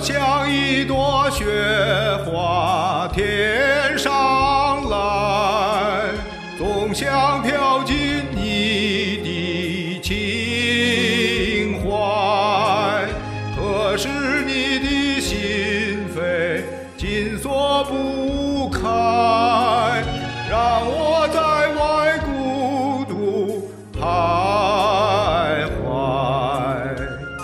像一朵雪花天上来，总想飘进你的情怀。可是你的心扉紧锁不开，让我在外孤独徘徊。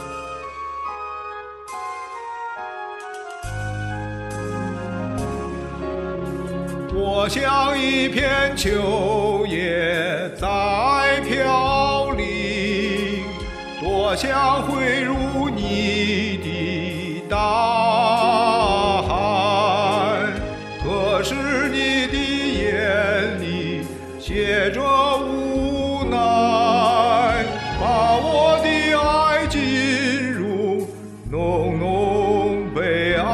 我像一片秋叶在飘零，多想汇入你的大海。可是你的眼里写着无奈，把我的爱进入浓浓悲哀。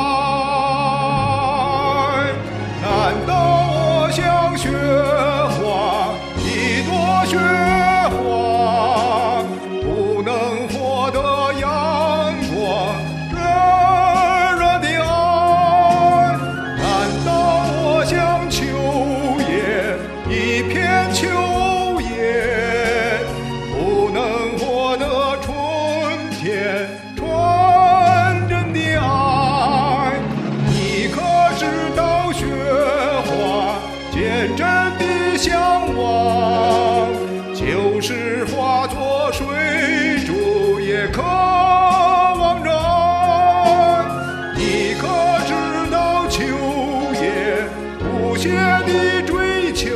难道我像雪花，一朵雪花，不能获得阳光热热的爱？难道我像秋叶，一片秋叶，不能获得春天纯真的爱？你可知道雪花坚贞的向往，就是化作水珠也渴望着爱。你可知道秋叶不懈的追求，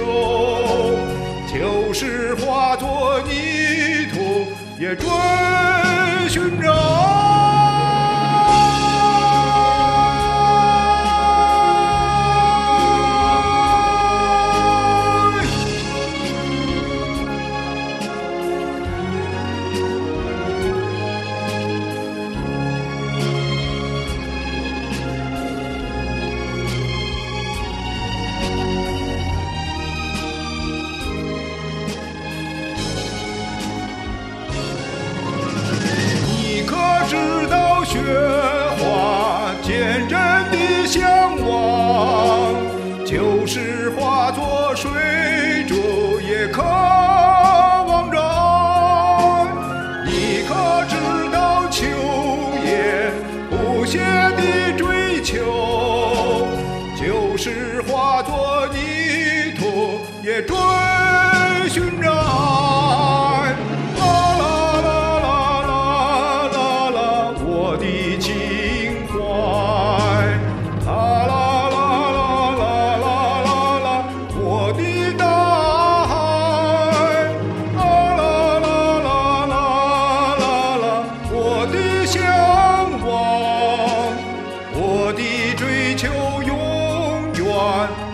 就是化作泥土也追寻着爱。你可知道雪花坚贞的向往，就是化作水珠也渴望着爱。你可知道秋叶不懈的追求，就是化作泥土也追寻着爱。啦啦啦啦啦啦啦，我的情怀。啦啦啦啦啦啦啦啦，我的大海。啦啦啦啦啦啦啦，我的向往，我的追求永远